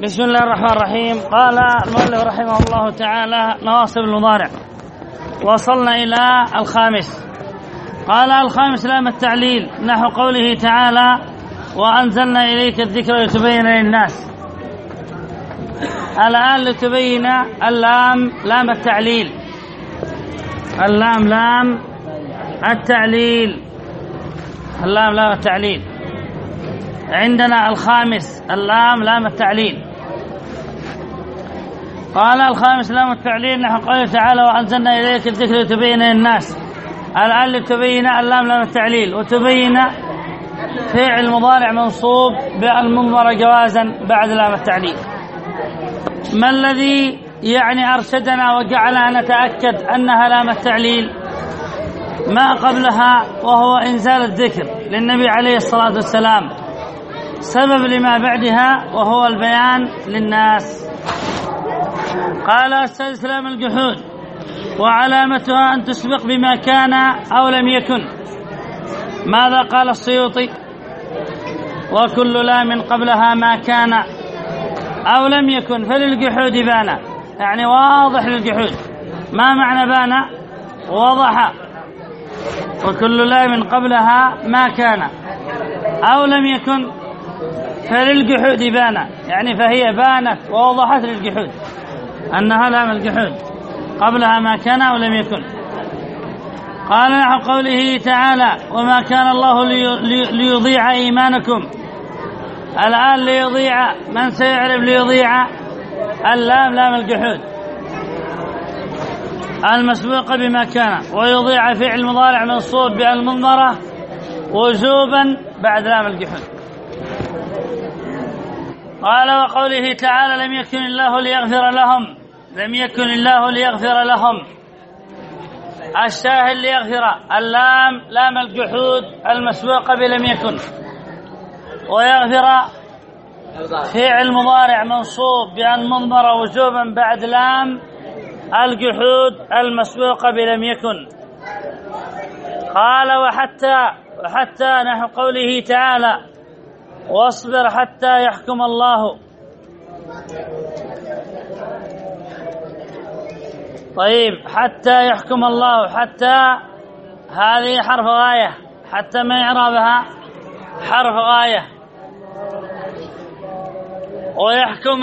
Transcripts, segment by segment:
بسم الله الرحمن الرحيم. قال المؤلف رحمه الله تعالى: نواصب المضارع. وصلنا إلى الخامس. قال: الخامس لام التعليل، نحو قوله تعالى: وأنزلنا إليك الذكر لتبين للناس. الآن لتبين، اللام لام التعليل، اللام لام التعليل، اللام لام التعليل. عندنا الخامس اللام لام التعليل. قال: الخامس لام التعليل، نحو قوله تعالى: وأنزلنا إليك الذكر لتبين للناس. الآن لتبين، اللام لام التعليل. وتبين فعل مضارع منصوب بالمضمرة جوازا بعد لام التعليل. ما الذي أرشدنا وجعلنا نتأكد أنها لام التعليل؟ ما قبلها وهو إنزال الذكر للنبي عليه الصلاة والسلام، سبب لما بعدها وهو البيان للناس. قال: السادس لام الجحود، وعلامتها أن تسبق بما كان أو لم يكن. ماذا قال السيوطي؟ وكل لام قبلها ما كان أو لم يكن فللجحود بان، يعني واضح للجحود. ما معنى بان؟ وضح. وكل لام قبلها ما كان أو لم يكن فللجحود بان، يعني فهي بانت ووضحت للجحود أنها لام الجحود، قبلها ما كان أو لم يكن. قال: نحو قوله تعالى: وما كان الله ليضيع إيمانكم. الآن ليضيع، من سيعرف ليضيع؟ اللام لام الجحود المسبوقة بما كان. ويضيع فعل مضارع منصوب بالمضمرة وجوبا بعد لام الجحود. قال: وقوله تعالى: لم يكن الله ليغفر لهم، لم يكن الله ليغفر لهم. الشاهد ليغفر، اللام لام الجحود المسبوقة بلم يكن. ويغفر فعل مضارع منصوب بالمضمرة وجوبا بعد لام الجحود المسبوقة بلم يكن. قال: وحتى نحو قوله تعالى: واصبر حتى يحكم الله. طيب، حتى يحكم الله، حتى هذه حرف غاية، حتى ما إعرابها حرف غاية. ويحكم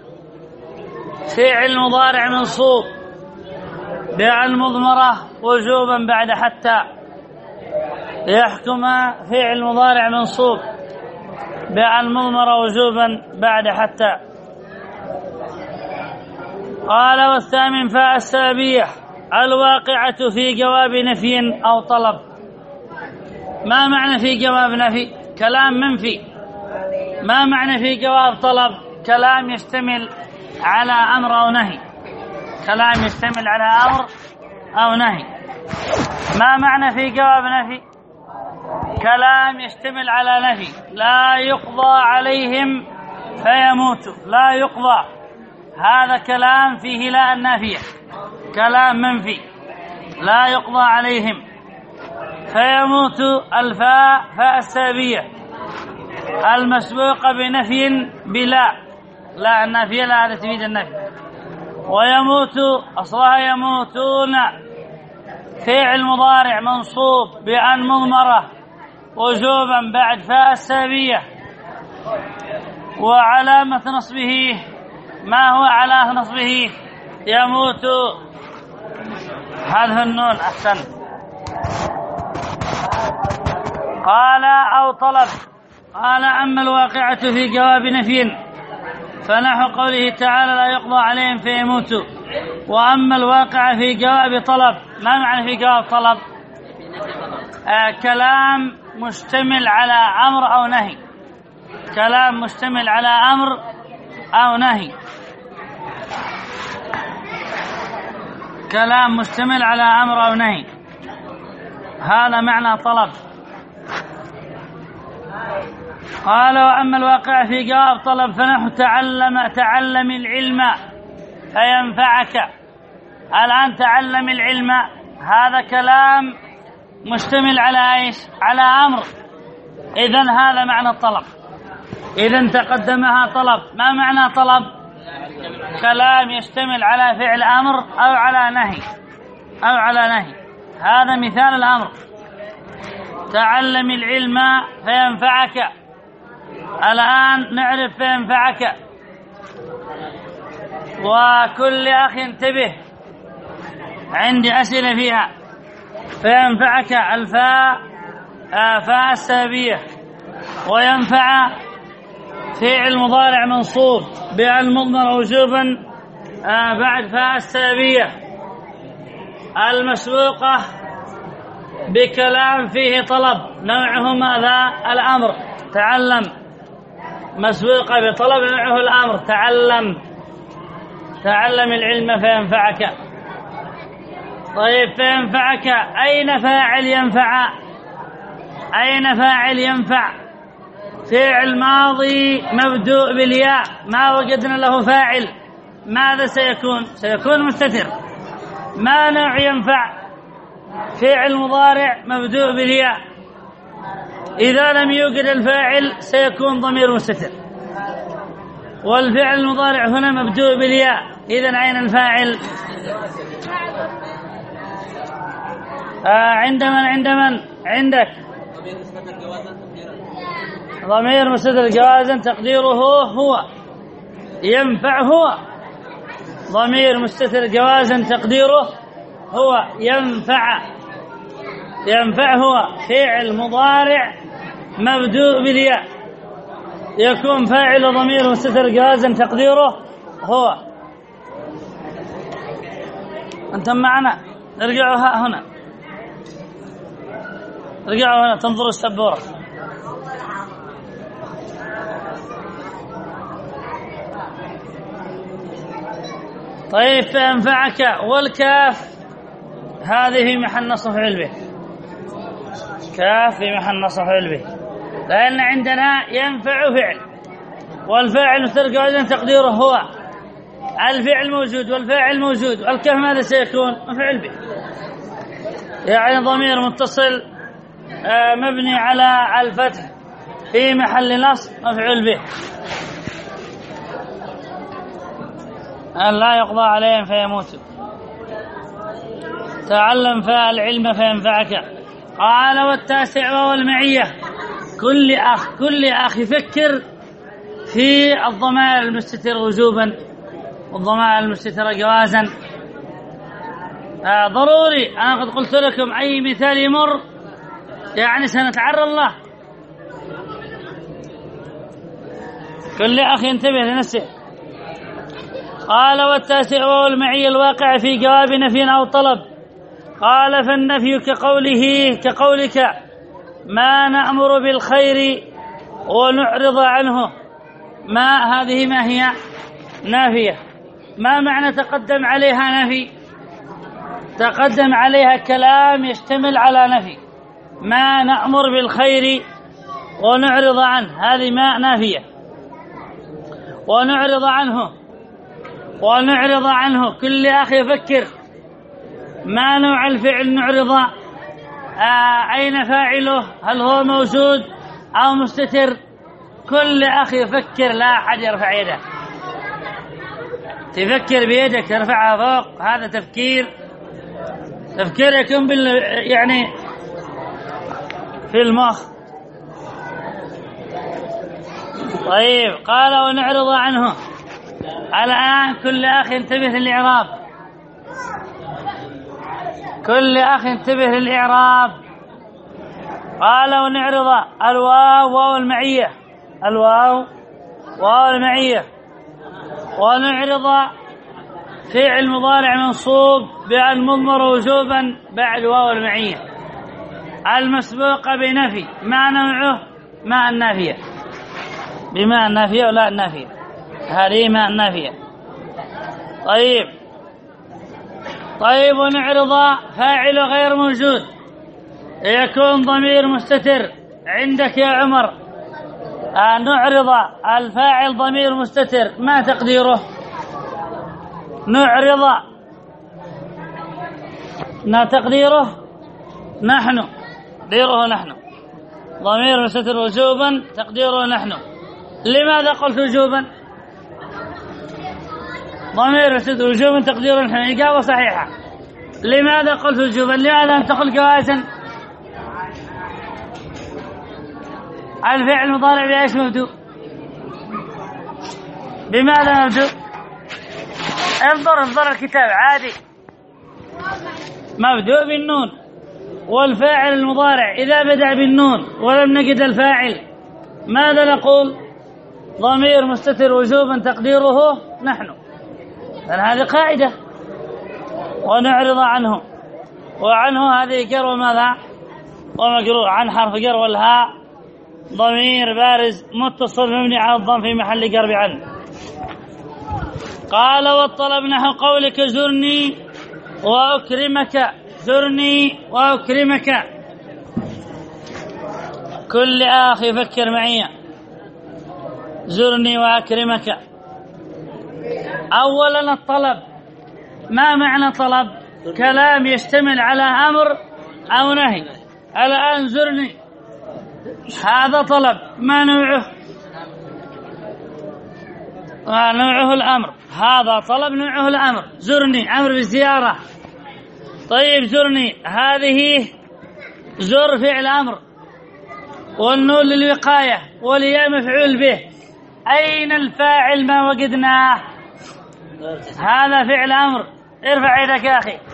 فعل مضارع منصوب بالمضمرة وجوبا بعد حتى. يحكم فعل مضارع منصوب بالمضمرة وجوبا بعد حتى. قال: والثامن فاء السببية الواقعة في جواب نفي أو طلب. ما معنى في جواب نفي؟ كلام منفي. ما معنى في جواب طلب؟ كلام يشتمل على أمر أو نهي، كلام يشتمل على أمر أو نهي. ما معنى في جواب نفي؟ كلام يشتمل على نفي. لا يقضى عليهم فيموتوا، لا يقضى، هذا كلام فيه لا النافية، كلام منفي. لا يقضى عليهم فيموتوا، الفاء فاء السببية المسبوقة بنفي بلا، لا النافية، لا هذا تفيد النفي. ويموت أصلها يموتون، فعل مضارع منصوب بأن مضمرة وجوبا بعد فاء السببية. وعلامة نصبه، ما هو علامة نصبه؟ يموت، حذف النون. أحسن. قال: أو طلب. قال: أما الواقعة في جواب نفي فنحو قوله تعالى: لا يقضى عليهم فيموتوا. وأما الواقعة في جواب طلب، ما معنى في جواب طلب؟ كلام مشتمل على أمر أو نهي، كلام مشتمل على أمر أو نهي، كلام مشتمل على أمر أو نهي، هذا معنى طلب. قال: وأما الواقع في جواب طلب فنحو تعلم العلم فينفعك. الآن تعلم العلم، هذا كلام مشتمل على إيش؟ على أمر. إذن هذا معنى الطلب. إذن تقدمها طلب. ما معنى طلب؟ كلام يشتمل على فعل أمر أو على نهي. هذا مثال الأمر: تعلم العلم فينفعك. الآن نعرف فينفعك. وكل أخ انتبه، عندي أسئلة فيها. فينفعك الفاء فاء السببية، وينفع فعل مضارع منصوب بالمضمر وجوبا بعد فاء السببية المسبوقة بكلام فيه طلب، نوعه ماذا؟ الأمر. تعلم مسبوقة بطلب، نوعه الأمر. تعلم العلم فينفعك. طيب، فينفعك أين فاعل ينفع؟ فعل ماضي مبدوء بالياء، ما وجدنا له فاعل. ماذا سيكون مستتر. ما نوع ينفع؟ فعل مضارع مبدوء بالياء. إذا لم يوجد الفاعل سيكون ضمير مستتر، والفعل المضارع هنا مبدوء بالياء. إذن أين الفاعل؟ عندك ضمير مستتر جوازا تقديره هو. ينفع هو. ضمير مستتر جوازا تقديره هو. ينفع هو فعل مضارع مبدوء بالياء، يكون فاعل ضمير مستتر جوازا تقديره هو. أنتم معنا؟ ارجعوا هنا تنظروا السبورة. طيب، فينفعك والكاف هذه في محل نصب مفعول به. كاف في محل نصب مفعول به، لأن عندنا ينفع فعل، والفاعل مستتر جوازا تقديره هو. الفعل موجود والفاعل موجود، والكاف ماذا سيكون؟ مفعول به، يعني ضمير متصل مبني على الفتح في محل نصب مفعول به. أن لا يقضى عليهم فيموتوا. تعلم فالعلم فينفعك. قال: والتاسع والمعية. كل أخ يفكر في الضمائر المستترة وجوبا والضمائر المستترة جوازا. ضروري، أنا قد قلت لكم أي مثال يمر يعني سنتعرى الله. كل أخ ينتبه لنفسه. قال: والتاسع والمعية الواقع في جواب نفي أو طلب. قال: فالنفي كقولك ما نأمر بالخير ونعرض عنه. هذه ما هي؟ نافية. ما معنى تقدم عليها نفي؟ تقدم عليها كلام يشتمل على نفي. ما نأمر بالخير ونعرض عنه، هذه ما نافية. ونعرض عنه كل أخ يفكر ما نوع الفعل نعرض، أين فاعله، هل هو موجود أو مستتر. كل أخ يفكر، لا أحد يرفع يده. تفكر بيدك ترفعها فوق، هذا تفكير يكون يعني في المخ. طيب، قال: ونعرض عنه. الآن كل أخ ينتبه للإعراب. قال: ونعرض الواو واو المعية. ونعرض فعل مضارع منصوب بالمضمر وجوبا بعد واو المعية المسبوقة بنفي. ما نوعه؟ ما النافية. بما النافية ولا النافية، هذه ما النافية. طيب، ونعرض فاعل غير موجود، يكون ضمير مستتر. عندك يا عمر نعرض الفاعل ضمير مستتر، ما تقديره؟ نعرض تقديره نحن. ضمير مستتر وجوبا تقديره نحن. لماذا قلت وجوبا؟ ضمير مستتر وجوبا تقدير نحن. إجابة صحيحة. لماذا قلت وجوبا؟ لماذا لم تقل جوازا؟ الفعل المضارع بإيش مبدوء؟ بماذا مبدوء؟ انظر الكتاب عادي، مبدوء بالنون. والفاعل المضارع إذا بدأ بالنون ولم نجد الفاعل ماذا نقول؟ ضمير مستتر وجوبا تقديره نحن. هذه قاعدة ونعرض عنه، وعنه هذه جر وماذا؟ ومجرور. عن حرف جر، والهاء ضمير بارز متصل مبني على الضم في محل جر بعن. قال والطلب نحو قولك زرني وأكرمك. زرني وأكرمك. كل آخ يفكر معي. زرني وأكرمك. أولا الطلب، ما معنى طلب؟ كلام يشتمل على أمر أو نهي. الآن زرني هذا طلب، ما نوعه؟ نوعه الأمر. هذا طلب نوعه الأمر. زرني أمر بالزيارة. طيب زرني هذه زر فعل أمر، والنون للوقاية، والياء مفعول به. أين الفاعل؟ ما وجدناه. هذا فعل أمر. ارفع يدك يا أخي.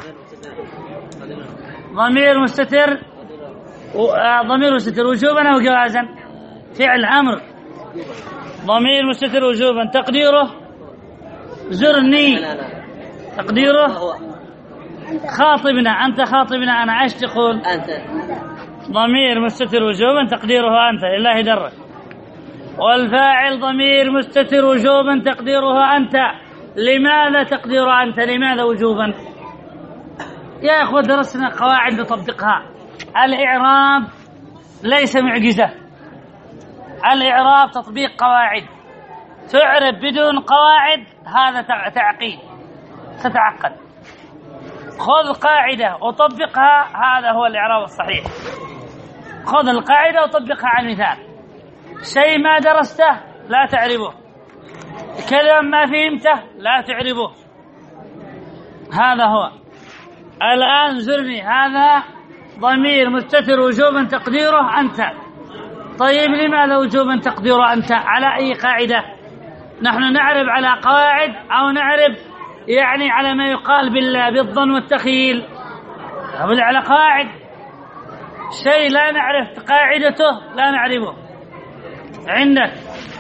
ضمير مستتر. ضمير مستتر وجوبا أو جوازا؟ فعل أمر. ضمير مستتر وجوبا تقديره زرني. تقديره خاطبنا. أنت خاطبنا. أنا ايش تقول؟ أنت. ضمير مستتر وجوبا تقديره أنت، لله درك. والفاعل ضمير مستتر وجوبا تقديره أنت. لماذا تقدير أنت؟ لماذا وجوبا؟ يا أخوة درسنا قواعد نطبقها. الإعراب ليس معجزة. الإعراب تطبيق قواعد. تعرب بدون قواعد هذا تعقيد، تتعقد. خذ قاعدة وطبقها، هذا هو الإعراب الصحيح. خذ القاعدة وطبقها على المثال. شيء ما درسته لا تعربه، كلام ما فهمته لا تعربه. هذا هو. الآن زرني هذا ضمير مستتر وجوبا تقديره أنت. طيب لماذا وجوبا تقديره أنت؟ على أي قاعدة؟ نحن نعرب على قواعد أو نعرب يعني على ما يقال بالظن والتخيل؟ أقول على قواعد. شيء لا نعرف قاعدته لا نعرفه. عندك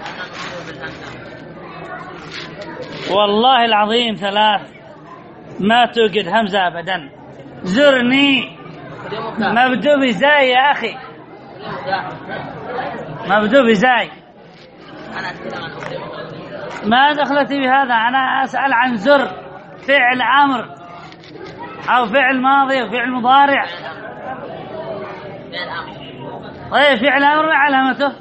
والله العظيم ثلاث ما توجد همزة أبدا. زرني مبدو بزاي يا أخي، مبدو بزاي. ما دخلتي بهذا. أنا أسأل عن زر فعل أمر أو فعل ماضي أو فعل مضارع. طيب فعل أمر ما علامته؟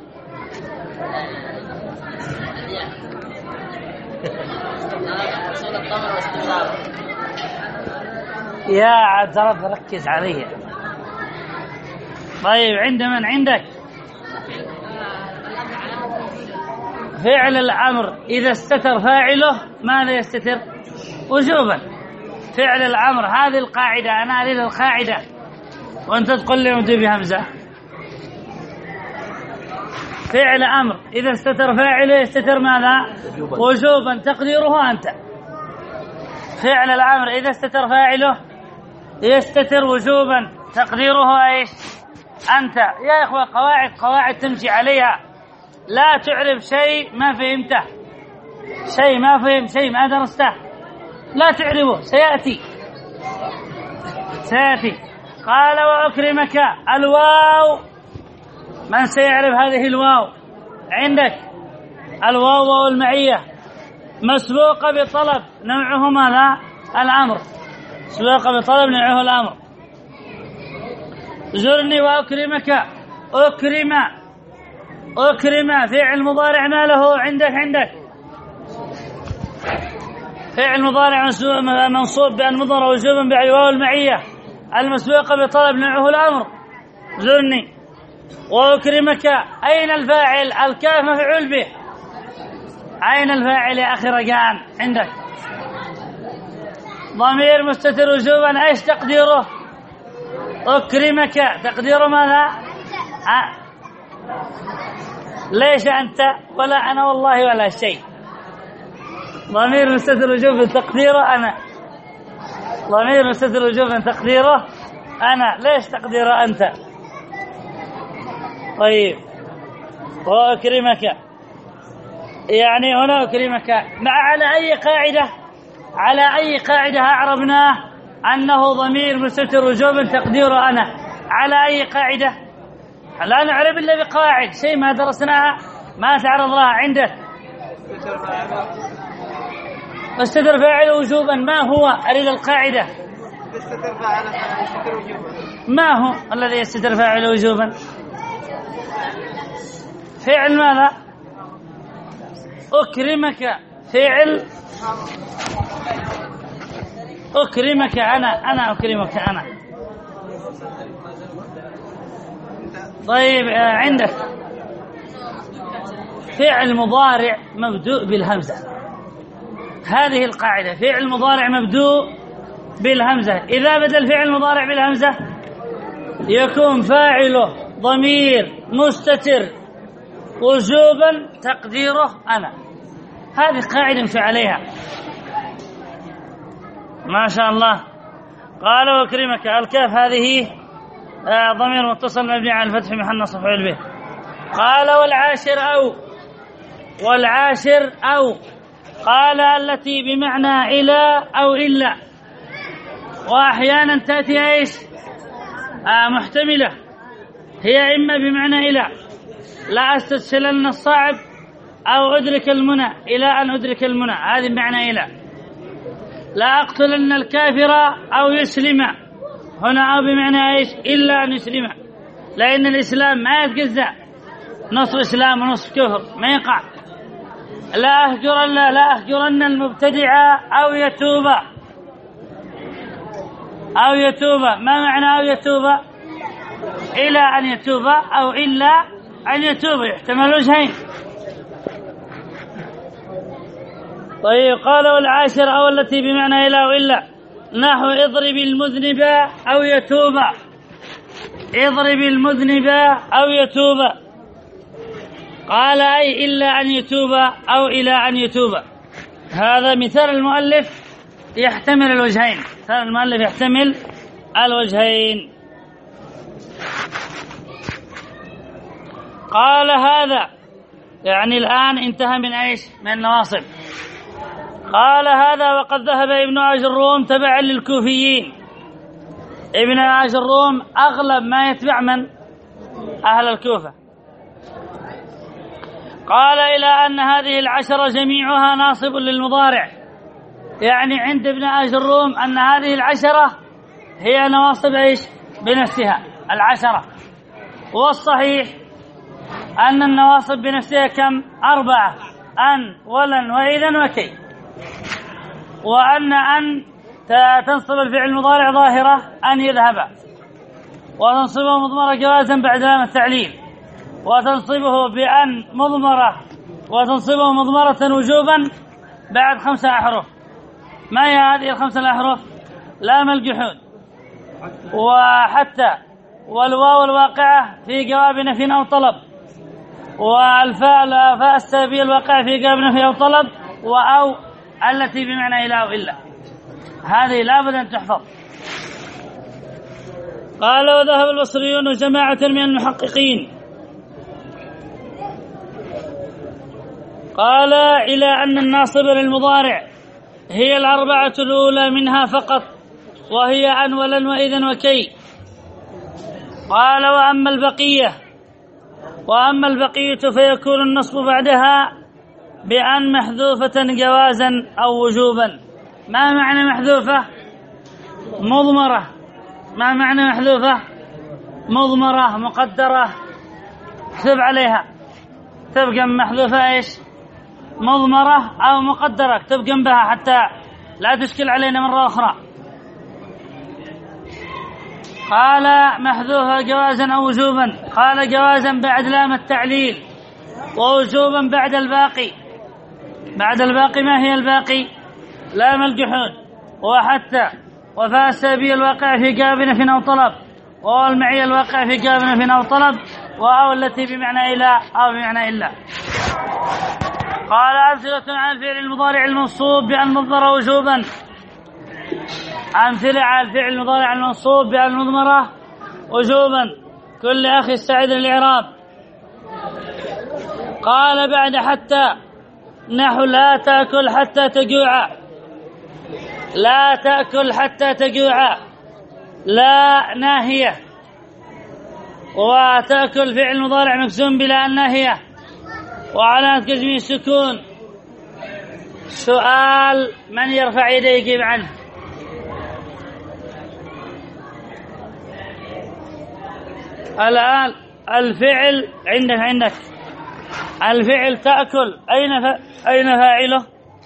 يا عبد رب ركز علي. طيب عند من؟ عندك فعل الأمر إذا استتر فاعله ماذا يستتر؟ وجوبا. فعل الأمر هذه القاعدة. أنا أريد القاعدة وأنت تقول لي مدي بهمزة. فعل أمر إذا استتر فاعله يستتر ماذا؟ وجوبا تقديره أنت. فعل الأمر إذا استتر فاعله يستتر وجوبا تقديره ايش؟ أنت. يا إخوة قواعد تمشي عليها. لا تعرف شيء ما فهمته، شيء ما فهم، شيء ما درسته لا تعرفه. سيأتي. قال وأكرمك. الواو من سيعرف هذه الواو؟ عندك الواو والمعية مسبوقة بطلب نوعه ماذا؟ الأمر. مسبوقة بطلب نوعه الأمر. زرني وأكرمك. أكرم فعل مضارع ما له؟ عندك فعل مضارع منصوب بأن مضمر وجوبا بالواو المعية المسبوقة بطلب نوعه الأمر. زرني وأكرمك. أين الفاعل؟ الكاف مفعول به. أين الفاعل يا أخي رجاء عندك؟ ضمير مستتر وجوبا، ايش تقديره؟ أكرمك، تقديره ماذا؟ ليش أنت ولا أنا والله ولا شيء. ضمير مستتر وجوبا تقديره أنا، ضمير مستتر وجوبا تقديره أنا، ليش تقديره أنت؟ طيب وأكرمك، يعني هنا أكرمك على أي قاعدة؟ على أي قاعدة أعربناه أنه ضمير مستتر وجوبا تقديره أنا؟ على أي قاعدة؟ لا نعرب إلا بقواعد، شيء ما درسناها ما تعرض لها عندك. مستتر فاعل وجوبا ما هو؟ أريد القاعدة. ما هو الذي يستتر فاعل وجوبا؟ فعل ماذا؟ أكرمك، فعل أكرمك أنا أكرمك أنا. طيب عندك فعل مضارع مبدوء بالهمزة، هذه القاعدة، فعل مضارع مبدوء بالهمزة، إذا بدأ الفعل المضارع بالهمزة يكون فاعله ضمير مستتر وجوبا تقديره أنا. هذه قاعدة نمشي عليها ما شاء الله. قال وأكرمك، الكاف هذه ضمير متصل مبني على الفتح محل نصب فاعل به. قال والعاشر أو، والعاشر أو، قال التي بمعنى إلى أو إلا، وأحيانا تأتي إيش؟ محتملة، هي إما بمعنى إلى، لا أستسهلن الصعب أو أدرك المنى، إلى أن أدرك المنى، هذه بمعنى إلى. لا أقتلن الكافر أو يسلم، هنا أو بمعنى إيش؟ إلا أن يسلم، لأن الإسلام ما يتجزأ نصف إسلام ونصف كفر، ما يقع. لا أهجرن المبتدع أو يتوب، أو يتوب، ما معنى أو يتوب؟ إلى أن يتوب أو إلا أن يتوب، يحتمل وجهين. طيب قال والعاشر أو التي بمعنى إلى أو إلا، نحو اضرب المذنب أو يتوب، اضرب المذنب أو يتوب، قال أي إلا أن يتوب أو إلى أن يتوب. هذا مثال المؤلف يحتمل الوجهين، مثال المؤلف يحتمل الوجهين. قال هذا، يعني الآن انتهى من ايش؟ من النواصب. قال هذا وقد ذهب ابن آجروم تبعا للكوفيين. ابن آجروم أغلب ما يتبع من؟ أهل الكوفة. قال إلى أن هذه العشرة جميعها ناصب للمضارع، يعني عند ابن آجروم أن هذه العشرة هي نواصب ايش؟ بنفسها العشرة. والصحيح أن النواصب بنفسها كم؟ 4، أن ولن وإذا وكي. وأن تنصب الفعل المضارع ظاهرة أن يذهب، وتنصبه مضمرة جوازا بعد لام التعليل، وتنصبه بأن مضمرة، وتنصبه مضمرة وجوبا بعد 5 أحرف. ما هي هذه ال5 الأحرف؟ لام الجحود، وحتى، والواو الواقعة في جواب نفي أو طلب، والفاء السببية الواقعة في جواب نفي أو طلب، وأو التي بمعنى إلى أو إلا. هذه لا بد أن تحفظ. قال وذهب البصريون وجماعة من المحققين، قال إلى أن الناصب للمضارع هي 4 الأولى منها فقط، وهي أن ولن وإذن وكي. قال وأما البقية فيكون النصب بعدها بأن محذوفة جوازا أو وجوبا. ما معنى محذوفة؟ مضمرة. ما معنى محذوفة؟ مضمرة مقدرة، اكتب عليها، اكتب جنب محذوفة ايش؟ مضمرة أو مقدرة، اكتب جنبها حتى لا تشكل علينا مرة أخرى. قال محذوفة جوازا أو وجوبا، قال جوازا بعد لام التعليل، ووجوبا بعد الباقي. بعد الباقي ما هي الباقي؟ لام الجحود وحتى وفاء السببية الواقع في كابنة أو طلب وهو المعية الواقع في كابنة أو طلب وأو التي بمعنى إلى أو بمعنى إلا. قال أمثلة عن الفعل المضارع المنصوب بأن مضمرة وجوبا. أمثلة على الفعل المضارع المنصوب بأن مضمرة وجوبا. كل أخي استعد للإعراب. قال بعد حتى نحو لا تأكل حتى تجوع. لا تأكل حتى تجوع لا ناهية وتأكل فعل مضارع مجزوم بلا الناهية وعلامة جزمه السكون. سؤال من يرفع يديه يجيب عنه؟ الآن الفعل عندك الفعل تأكل أين فاعله؟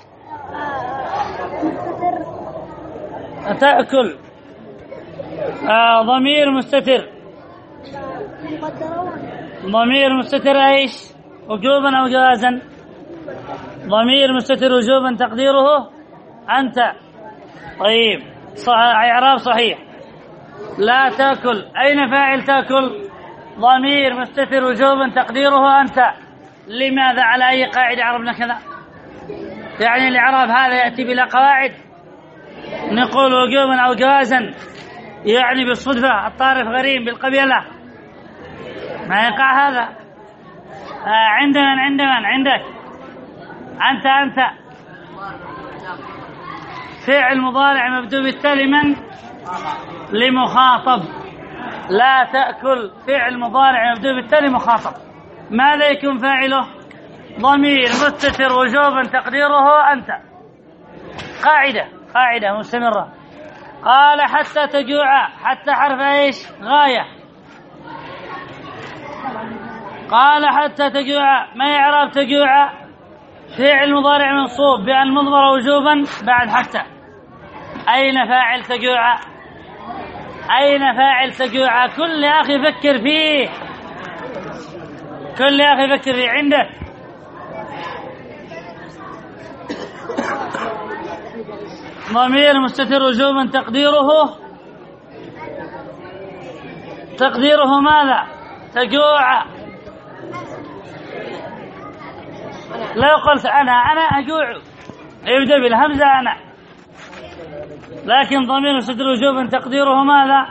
تأكل ضمير مستتر. ضمير مستتر ايش؟ وجوبا او جوازا؟ ضمير مستتر وجوبا تقديره انت. طيب اعراب صحيح. لا تأكل اين فاعل تأكل؟ ضمير مستتر وجوبا تقديره انت. لماذا؟ على اي قاعدة عربنا كذا؟ يعني الاعراب هذا يأتي بلا قواعد؟ نقول وجوبا او جوازا يعني بالصدفة الطارف غريب بالقبيلة ما يقع هذا. عندك أنت فعل مضارع مبدوء بالتالي من لمخاطب. لا تأكل فعل مضارع مبدوء بالتالي مخاطب. ماذا يكون فاعله؟ ضمير مستتر وجوبا تقديره أنت. قاعدة مستمرة. قال حتى تجوع. حتى حرف ايش؟ غاية. قال حتى تجوع. ما يعرب تجوع؟ فعل مضارع منصوب بأن مضمر وجوبا بعد حتى. أين فاعل تجوع؟ أين فاعل تجوع؟ كل أخي فكر فيه. عندك ضمير مستتر وجوبا تقديره ماذا؟ تجوع. لو قلت أنا أجوع يبدأ بالهمزة أنا، لكن ضمير مستتر وجوبا تقديره ماذا؟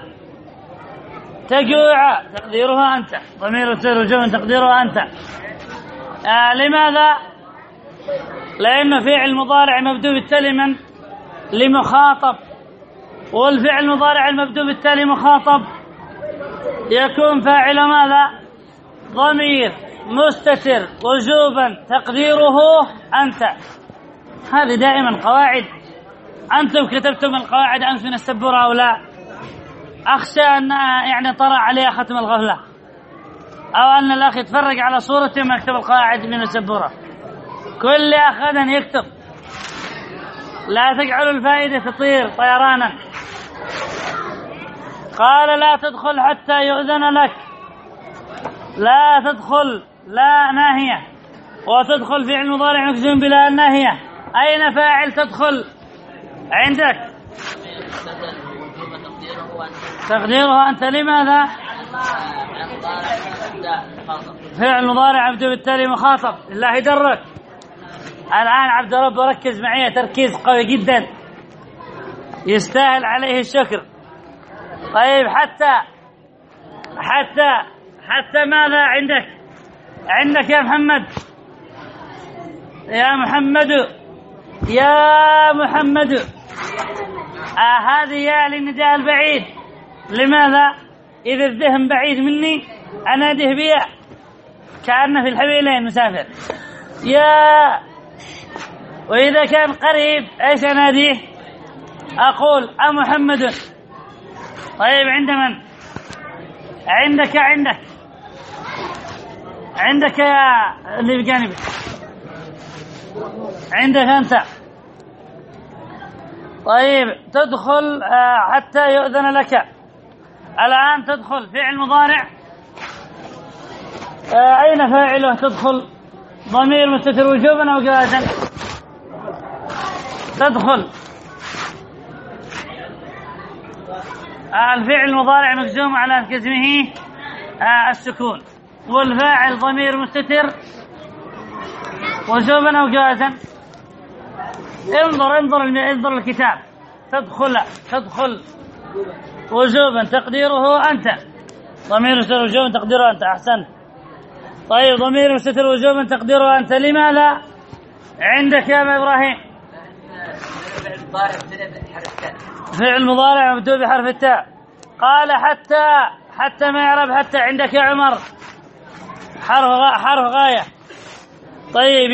تجوع تقديرها أنت. ضمير مستتر وجوبا تقديره أنت. لماذا؟ لأنه فعل مضارع مبدوء بالتالي من لمخاطب، والفعل المضارع المبدوء بالتالي مخاطب يكون فاعل ماذا؟ ضمير مستتر وجوبا تقديره أنت. هذه دائما قواعد. أنتم كتبتم القواعد أنت من السبورة أو لا؟ أخشى أن يعني طرأ عليها ختم الغفلة، أو أن الأخ يتفرج على صورة ما يكتب القواعد من السبورة. كل أخ غدا يكتب. لا تجعلوا الفائدة تطير طيرانا. قال لا تدخل حتى يؤذن لك. لا تدخل لا ناهية، وتدخل فعل مضارع مجزوم بلا الناهية. أين فاعل تدخل؟ عندك تقديره أنت. لماذا؟ فعل مضارع مبدوء بالتالي مخاطب. الله يدرك. الآن عبد رب ركز معي تركيز قوي جدا يستاهل عليه الشكر. طيب حتى ماذا عندك يا محمد؟ هذه يا للنداء البعيد. لماذا؟ إذا الذهن بعيد مني أناده بيا كأنه في الحبيلين مسافر يا، وإذا كان قريب إيش أناديه؟ أقول أمحمد. طيب عند من؟ عندك يا اللي بجانبك. عندك أنت. طيب تدخل حتى يؤذن لك. الآن تدخل فعل مضارع. أين فاعله تدخل؟ ضمير مستتر وجوبا أو جوازا؟ تدخل. الفعل المضارع مجزوم على جزمه السكون، والفاعل ضمير مستتر وجوبا أو جوازا. انظر الكتاب. تدخل وجوبا تقديره أنت، ضمير مستتر وجوبا تقديره أنت. أحسنت. طيب ضمير مستتر وجوبا تقديره أنت، لماذا عندك يا أبا إبراهيم؟ فعل مضارع مبدوء بحرف التاء. قال حتى ما يعرف حتى عندك يا عمر حرف غاية. طيب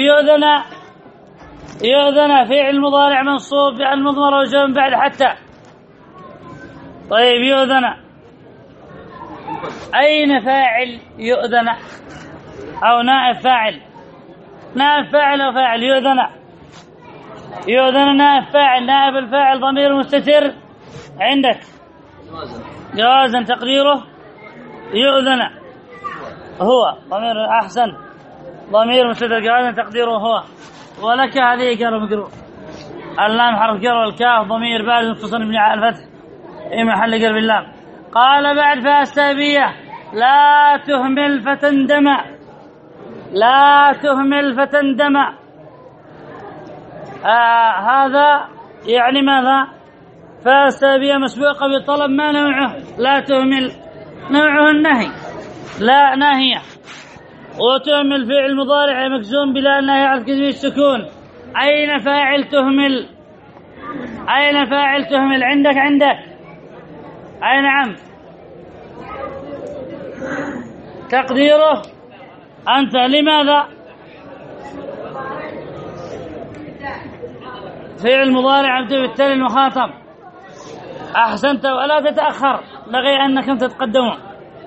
يؤذن فعل مضارع منصوب بأن مضمر وجوب بعد حتى. طيب يؤذن، أين فاعل يؤذن؟ أو نائب فاعل أو فاعل يؤذن نائب فاعل. نائب الفاعل ضمير مستتر عندك جوازا تقديره يؤذن هو ضمير. أحسن، ضمير مستتر جوازا تقديره هو. ولك هذه جر مجرور، اللام حرف جر والكاف ضمير بارز متصل بناء الفتح في محل جر باللام. قال بعد فالسابية لا تهمل فتندم. هذا يعني ماذا؟ فالسابية مسبوقة بطلب، ما نوعه؟ لا تهمل، نوعه النهي، لا ناهية. وتهمل فعل مضارع مجزوم بلا نهي على كسبه السكون. أين فاعل تهمل؟ عندك أي نعم، تقديره أنت. لماذا؟ فعل مضارع مبدوء بالتالي المخاطب. أحسنت، ولا تتأخر لغي أنكم تتقدمون.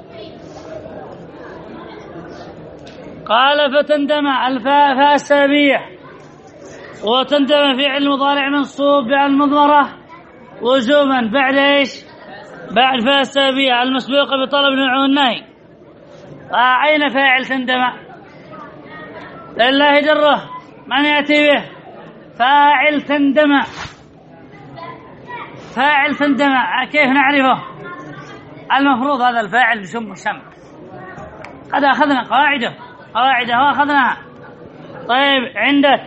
قال فتندم الفاء السببية، وتندم فعل مضارع منصوب بالمضمرة وجوبا بعد ايش؟ بعد فاء السببية المسبوقة بطلب نوع النهي. أين فاعل تندم؟ لله دره، من يأتي به؟ فاعل تندم. كيف نعرفه؟ المفروض هذا الفاعل بشم الشم. قد أخذنا قواعده وأخذناها. طيب عندك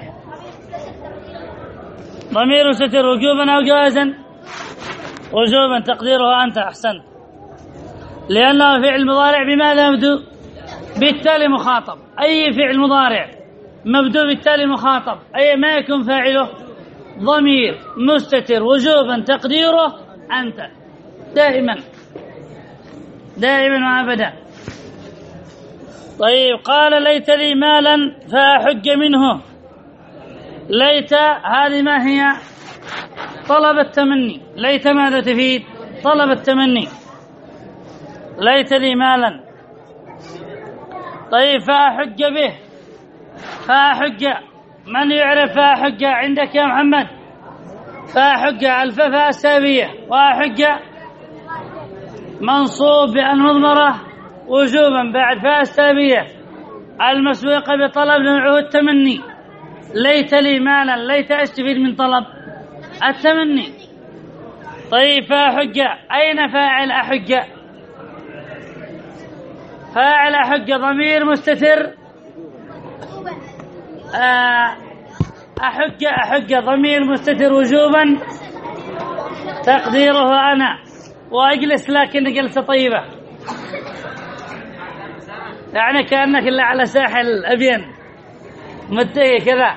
ضمير ستر وجوبا أو جوازا؟ وجوبا تقديره أنت. أحسنت، لأنه فعل مضارع بماذا مبدوء؟ بالتالي مخاطب. أي فعل مضارع مبدوء بالتالي مخاطب، أي ما يكون فاعله ضمير مستتر وجوبا تقديره أنت، دائما وأبدا. طيب قال ليت لي مالا فأحج منه. ليت هذه ما هي؟ طلب التمني. ليت ماذا تفيد؟ طلب التمني. ليت لي مالا. طيب فأحج به. فأحج، من يعرف فأحج عندك يا محمد؟ فأحج الفاء السابية، وأحج منصوب بالمضمرة وجوبا بعد فاء السابية المسبوقة بطلب نوعه التمني. ليت لي مالا، ليت استفيد من طلب التمني. طيب فأحج، أين فاعل أحج؟ فاعل أحج ضمير مستتر. أحج ضمير مستتر وجوبا تقديره أنا. وأجلس لكن جلسة طيبة، يعني كأنك إلا على ساحل أبين متجه كذا.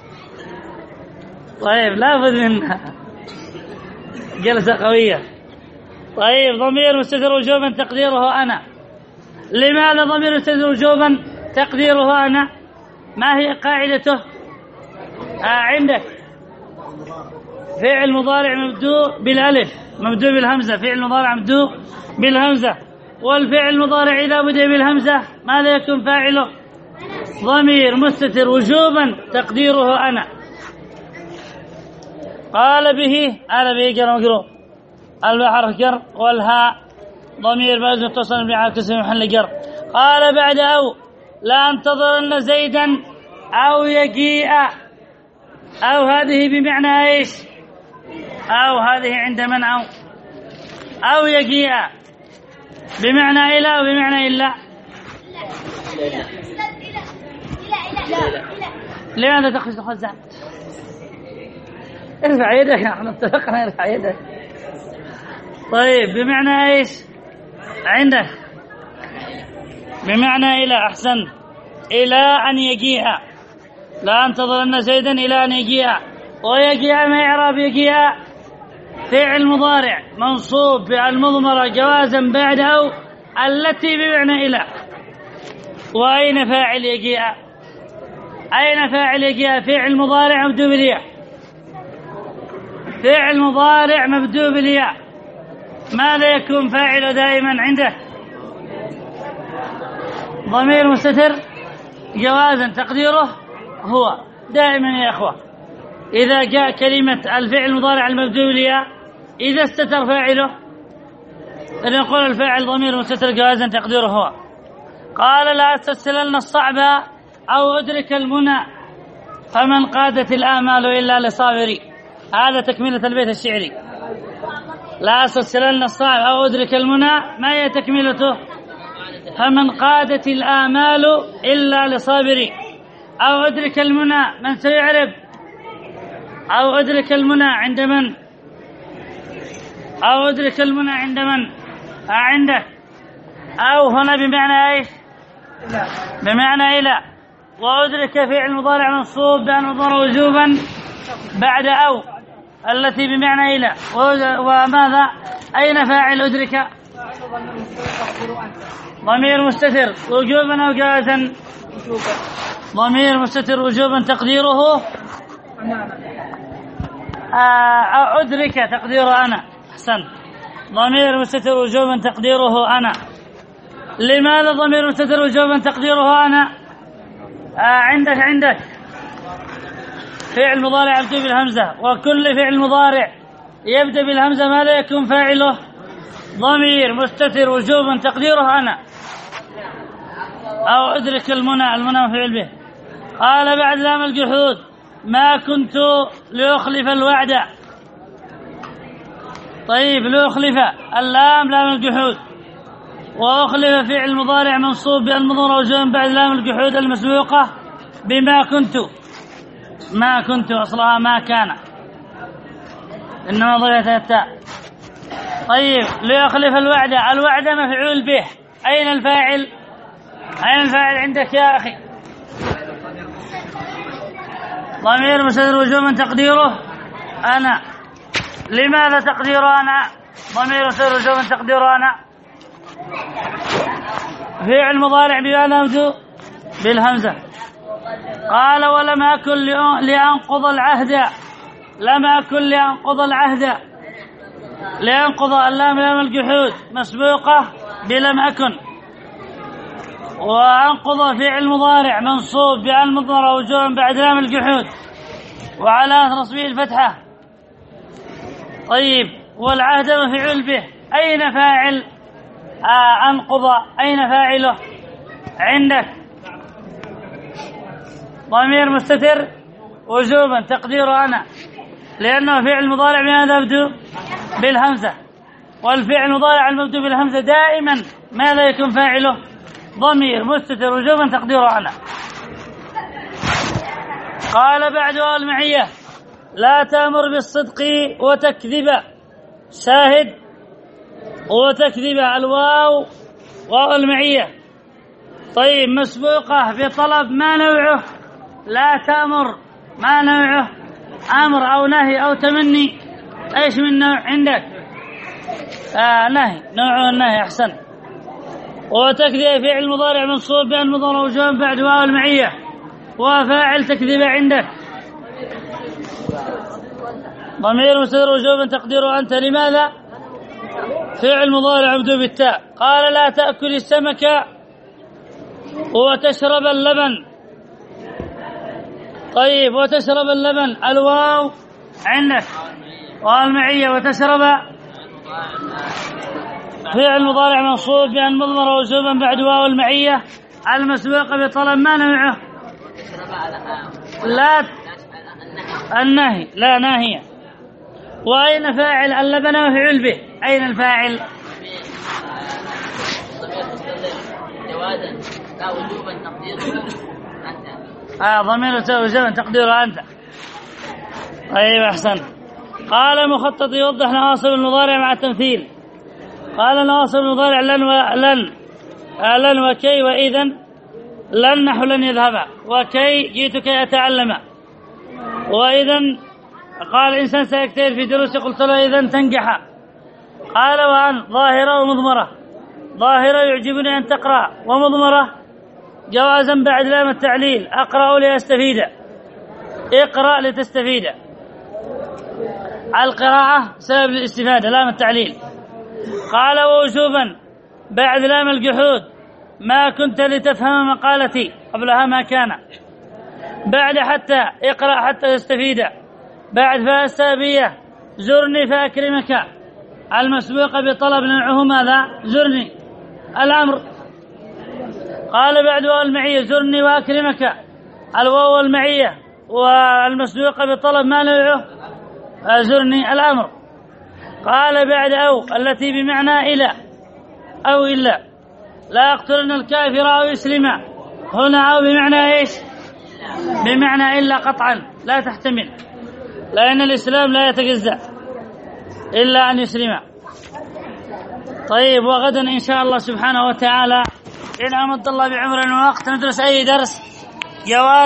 طيب لابد من جلسة قوية. طيب ضمير مستتر وجوبا تقديره أنا. لماذا ضمير مستتر وجوبا تقديره أنا؟ ما هي قاعدته؟ عندك فعل مضارع مبدوء بالالف مبدوء بالهمزة، فعل مضارع مبدوء بالهمزة، والفعل المضارع إذا بدأ بالهمزة ماذا يكون فاعله؟ ضمير مستتر وجوبا تقديره أنا. قال به جر مجرور، الباء حرف جر والهاء ضمير بارز متصل بعاكس في محل جر. قال بعد أو لا أنتظرن زيدا أو يجيء. أو هذه بمعنى إيش؟ أو هذه عند من أو يجيء بمعنى إلى أو بمعنى إلا. لماذا تخرج تخزع؟ ارفع يدك، نحن اتفقنا ارفع يدك. طيب بمعنى إيش عندك؟ بمعنى إلى. أحسن. إلى أن يجيء، لا أنتظرن زيدا إلى أن يجيء. ويجيء ما إعراب يجيء؟ فعل مضارع منصوب بالمضمرة جوازا بعد أو التي بمعنى إلى. وأين فاعل يجيء؟ أين فاعل يجيء؟ فعل مضارع مبدوء بالياء. فعل مضارع مبدوء بالياء، ماذا يكون فاعل دائما عنده؟ ضمير مستتر جوازا تقديره هو. دائما يا أخوة إذا جاء كلمة الفعل المضارع المبدوء بالياء إذا استتر فاعله نقول الفاعل ضمير مستتر جوازا تقديره هو. قال لا أستسهلن الصعب أو أدرك المنى فمن قادت الآمال إلا لصابري. هذا تكملة البيت الشعري. لا أستسهلن الصعب أو أدرك المنى، ما هي تكملته؟ فمن قادت الآمال إلا لصابري. أو أدرك المنى، من سيعرف؟ أو أدرك المنى عند من؟ أو أدرك المنى عند من؟ عندك. أو هنا بمعنى إيش؟ بمعنى إلى. وأدرك فعل مضارع منصوب بأن مضمر وجوبا بعد أو التي بمعنى إلى. وماذا؟ أين فاعل أدرك؟ ضمير مستتر وجوبا أو جوازا؟ ضمير مستتر وجوبا تقديره أدرك تقديره أنا. أحسن. ضمير مستتر وجوبا تقديره أنا. لماذا ضمير مستتر وجوبا تقديره أنا؟ عندك فعل مضارع يبدأ بالهمزة، وكل فعل مضارع يبدأ بالهمزة ماذا يكون فاعله؟ ضمير مستتر وجوبا تقديره أنا. أو أدرك المنى، المنى مفعول به. قال بعد لام الجحود ما كنت لأخلف الوعد. طيب لأخلف اللام لام الجحود، وأخلف فعل مضارع منصوب بالمضمر وجوبا بعد لام الجحود المسبوقة بما كنت. ما كنت أصلها ما كان، إنما ضيعت التاء. طيب ليخلف الوعد، الوعد مفعول به. أين الفاعل؟ أين الفاعل عندك يا أخي؟ ضمير مستتر وجوبا تقديره أنا. لماذا تقديره أنا؟ ضمير مستتر وجوبا تقديره أنا. فعل مضارع بمعنى مبدوء بالهمزة. قال ولم أكن لأنقض العهد. لم أكن لأنقض العهد. لينقض اللام لام الجحود مسبوقة بلم أكن. وأنقض فعل مضارع منصوب بأن مضمر وجوبا بعد لام الجحود وعلى نصبه الفتحة. طيب والعهد مفعول به. أين فاعل أنقض؟ أين فاعله عندك؟ ضمير مستتر وجوبا تقديره أنا، لأنه فعل مضارع بماذا يبدو؟ بالهمزة. والفعل المضارع المبدوء بالهمزة دائما ماذا يكون فاعله؟ ضمير مستتر وجوبا تقديره أنا. قال بعدها المعية لا تأمر بالصدق وتكذب. شاهد وتكذب الواو واو المعية. طيب مسبوقة بطلب ما نوعه؟ لا تأمر ما نوعه؟ أمر أو نهي أو تمني؟ إيش من نوع عندك؟ نهي، نوعه النهي. أحسن. وتكذب فعل مضارع منصوب بأن مضمر وجوبا بعد واو المعية. وفاعل تكذب عندك ضمير مستتر وجوبا تقديره أنت. لماذا؟ فعل مضارع مبدوء بالتاء. قال لا تأكل السمك وتشرب اللبن. طيب وتشرب اللبن الواو عندك والمعية. وتشرب فعل مضارع منصوب بأن مضمر وجوبا بعد واو المعية المسبوقة بطلب ما نوعه؟ لا النهي لا ناهية. وأين فاعل اللبن وفعل به؟ أين الفاعل؟ جوازا لا وجوبا تقديره أنت. ضمير وجوبا تقديره أنت. طيب أحسن. قال مخطط يوضح نواصب المضارع مع التمثيل. قال نواصب المضارع لن وكي وإذن. لن نحو لن يذهب، وكي جئت كي أتعلم، وإذن قال إنسان سيجتهد في دروسي قلت له إذن تنجح. قال وعن ظاهرة ومضمرة. ظاهرة يعجبني أن تقرأ، ومضمرة جوازا بعد لام التعليل أقرأ لأستفيد. اقرأ لتستفيد. القراءة سبب الاستفادة لام التعليل. قال ووجوبا بعد لام الجحود ما كنت لتفهم مقالتي قبلها ما كان. بعد حتى اقرأ حتى تستفيد. بعد فاء السابية زرني فأكرمك المسبوقة بطلب نوعه ماذا؟ زرني الأمر. قال بعد واو المعية زرني وأكرمك الواو المعية والمسبوقة بطلب ما نوعه؟ زرني الأمر. قال بعد أو التي بمعنى إلى أو إلا لا يقتلن الكافر أو يسلم. هنا أو بمعنى إيش؟ بمعنى إلا قطعا لا تحتمل، لأن الإسلام لا يتجزأ إلا أن يسلم. طيب وغدا إن شاء الله سبحانه وتعالى إن أمد الله بعمر ووقت ندرس أي درس جواز